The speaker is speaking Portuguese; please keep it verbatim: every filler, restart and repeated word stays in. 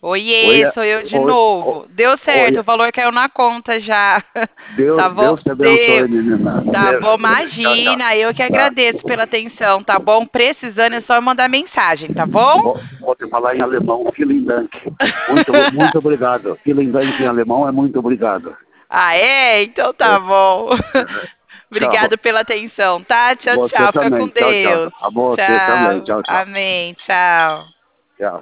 Oi, Oiê, é- sou eu de oi, oi, novo. Deu certo, oi. o valor caiu na conta já. Tá Deus, bom? Deus te abençoe, Deu. menina. Tá bom, Beijo, beijo. Tchau, tchau. imagina. Eu que Tá. agradeço pela atenção, tá bom? Precisando é só mandar mensagem, tá bom? Vou, vou te falar em alemão, vielen Dank. Muito, muito obrigado. Vielen Dank em alemão é muito obrigado. Ah, é? Então É. tá bom. Tchau. Obrigado pela atenção, tá? Tchau, Você tchau. Fica com também. Tchau, tchau. Deus. A você também. Tchau. Tchau, tchau. Amém. Tchau.